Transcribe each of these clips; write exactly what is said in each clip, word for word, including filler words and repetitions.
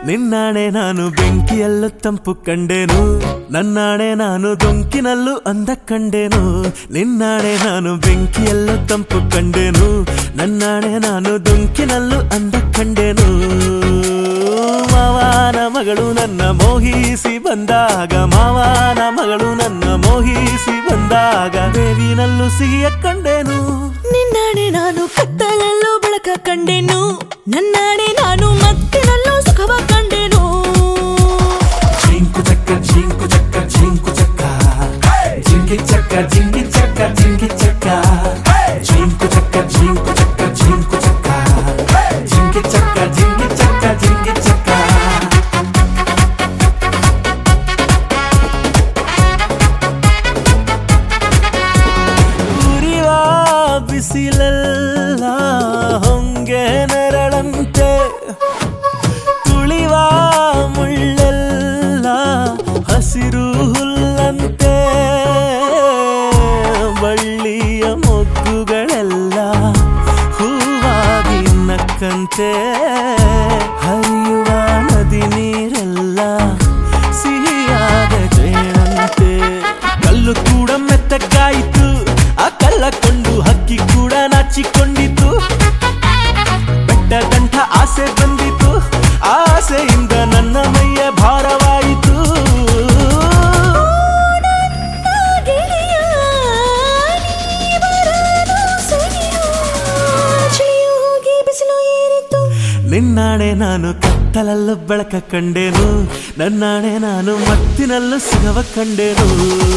ನಿನ್ನಾಣೆ ನಾನು ಬೆಂಕಿಯಲ್ಲೂ ತಂಪು ಕಂಡೆನು, ನನ್ನಾಣೆ ನಾನು ದೊಂಕಿನಲ್ಲೂ ಅಂದ ಕಂಡೆನು. ನಿನ್ನಾಣೆ ನಾನು ಬೆಂಕಿಯಲ್ಲೂ ತಂಪು ಕಂಡೆನು, ನನ್ನಾಣೆ ನಾನು ದೊಂಕಿನಲ್ಲೂ ಅಂದ ಕಂಡೆನು. ಮಾವನ ಮಗಳು ನನ್ನ ಮೋಹಿಸಿ ಬಂದಾಗ, ಮಾವನ ಮಗಳು ನನ್ನ ಮೋಹಿಸಿ ಬಂದಾಗ ಬೇವಿನಲ್ಲೂ ಸಿಹಿಯ ಕಂಡೆನು. ನಿನ್ನಾಣೆ ನಾನು ಕತ್ತಲಲ್ಲೂ ಬೆಳಕ ಕಂಡೆನು, ನನ್ನಾಣೆ ನಾನು ಮತ್ತಿನಲ್ಲೂ ಸುಖವ ಕಂಡೆನು. ಜಿಂಕು ಚಕ್ಕ ಜಿಂಕು ಚಕ್ಕ ಜಿಂಕು ಚಕ್ಕ ಜಿಂಗಿ ಚಕ್ಕ ಜಿಂಗಿ ಚಕ್ಕ ಜಿಂಗಿ ಚಕ್ಕ ಜಿಂಕು ಚಕ್ಕ ಜಿಂಕು ಚಕ್ಕ ಜಿಂಕು ಚಕ್ಕ ಜಿಂಗಿ ಚಕ್ಕ ಜಿಂಗಿ ಚಕ್ಕ ಜಿಂಗಿ ಚಕ್ಕ. ಉರಿವ ಬಿಸಿಲೆಲ್ಲ ಹೊಂಗೆ ನೆರಳಂತೆ, ತುಳಿವ ಮುಳ್ಳೆಲ್ಲ ಹಸಿರು ಹುಲ್ಲಂತೆ, ಬಳ್ಳಿಯ ಮೊಗ್ಗುಗಳೆಲ್ಲ ಹೂವಾಗಿ ನಕ್ಕಂತೆ, ಹರಿಯುವ ನದಿ ನೀರೆಲ್ಲ ಸಿಹಿಯಾದ ಜೇನಂತೆ. ಕಲ್ಲು ಕೂಡ ಮೆತ್ತಗಾಯಿತು, ಆ ಕಲ್ಲ ಕೊಂಡು ಹಕ್ಕಿ ಕೂಡ ನಾಚಿಕೊಂಡಿತು. ಬೆಟ್ಟ ಗಂಟ ಆಸೆ ಬಂದಿತು, ಆಸೆಯಿಂದ ನನ್ನ ಮೈಯ ಭಾರವಾಯಿತು. ನಿನ್ನಾಣೆ ನಾನು ಕತ್ತಲಲ್ಲೂ ಬೆಳಕ ಕಂಡೆನು, ನನ್ನಾಣೆ ನಾನು ಮತ್ತಿನಲ್ಲೂ ಸುಖವ ಕಂಡೆನು.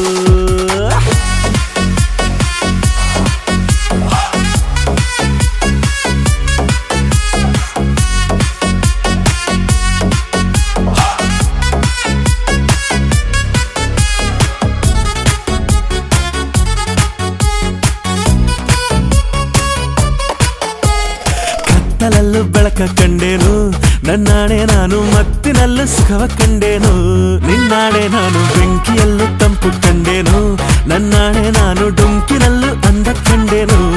ಕತ್ತಲಲ್ಲೂ ಬೆಳಕ ಕಂಡೆನು, ನನ್ನಾಣೆ ನಾನು ಮತ್ತಿನಲ್ಲೂ ಸುಖವ ಕಂಡೆನು. ನಿನ್ನಾಣೆ ನಾನು ಬೆಂಕಿಯಲ್ಲೂ ತಂಪು ಕಂಡೆನು, ನನ್ನಾಣೆ ನಾನು ಡೊಂಕಿನಲ್ಲೂ ಅಂದ ಕಂಡೆನು.